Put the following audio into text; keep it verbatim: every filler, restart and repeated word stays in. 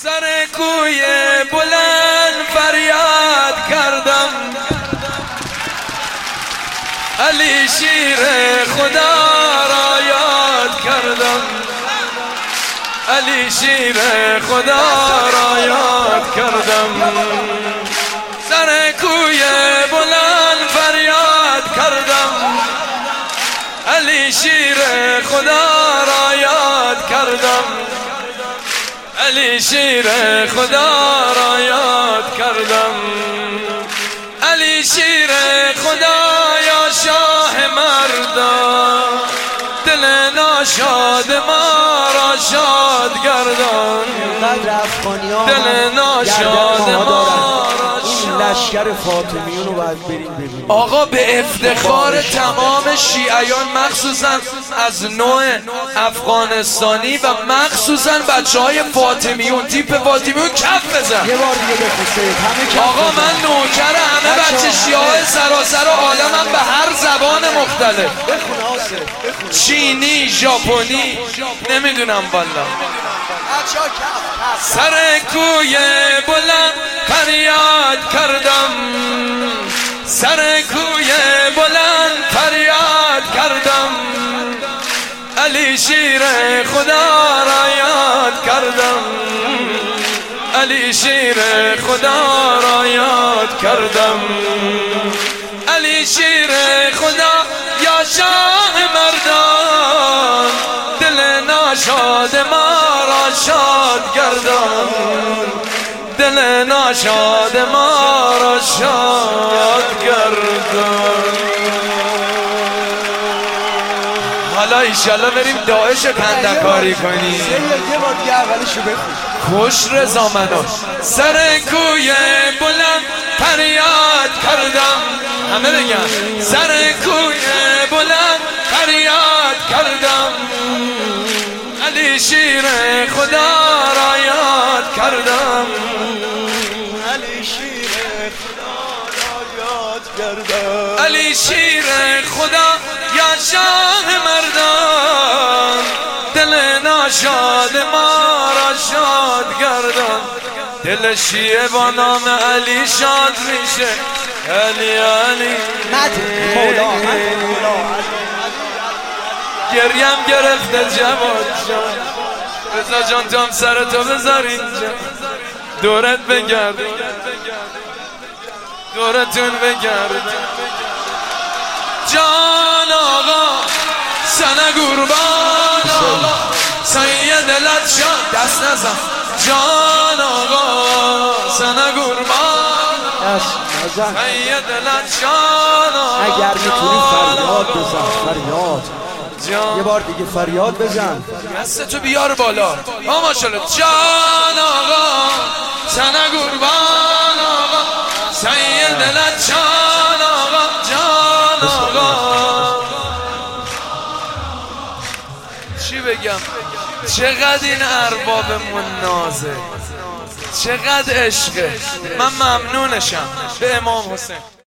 سر کوی بلند فریاد کردم، علی شیر خدا را یاد کردم، علی شیر خدا را یاد کردم. سر کوی بلند فریاد کردم، علی شیر خدا را یاد کردم، علی شیر خدا را یاد کردم. علی شیر خدا یا شاه مردان، دل ناشاد ما را شاد گردان، دل ناشاد ما را این لشکر فاطمیون رو باید بریم ببینیم. آقا به افتخار تمام شیعیان، مخصوصا از نوع افغانستانی و مخصوصا بچه های فاطمیون، تیپ فاطمیون کف بزن یه بار دیگه بخوستید همه کف آقا بزن. من نوکر همه بچه شیعه سراسر عالمم به هر زبان مختلف، بخون آصف بخون. چینی، ژاپنی، نمیدونم والا. سر کوی بلند فریاد کردم، سر کوی بلند فریاد کردم، علی شیر خدا را یاد کردم، علی شیر خدا را یاد کردم. علی شیر خدا یا شاه مردان، دل ناشاد ما را شاد گردان، دل ناشاد ما را شاد گردان. حالا ایشالله بریم داعش کندکاری کنیم. یه بار دیگه اولشو بخون. کش رضا مناش. سر کوی بلند فریاد کردم، همه بگن سر کوی بلند فریاد کردم، علی شیر خدا را یاد کردم، علی شیر خدا را یاد کردم. علی شیر خدا یا شاه مردان، دل ناشاد ما را شاد گردان. دل شیعه با نام علی شاد میشه، علی علی نده مولا مولا. گریم گرفته جواد جان، رضا جان تو هم سرتو بذار اینجا، دورت بگرد دورتون بگرد. جان آقا سنه قربان آقا سید لطشان، دست نزن. جان آقا سنه قربان دست نزن. سید لطشان آقا، اگر میتونی فریاد بزن، فریاد. جان یه بار دیگه فریاد بزن. دستتو بیار بالا. آ ماشاءالله. جان آقا سنه قربان آقا سید لطشان آقا، جان آقا. چی بگم؟ چقدر این اربابمون نازه، چقدر عشقه. من ممنونشم به امام حسین.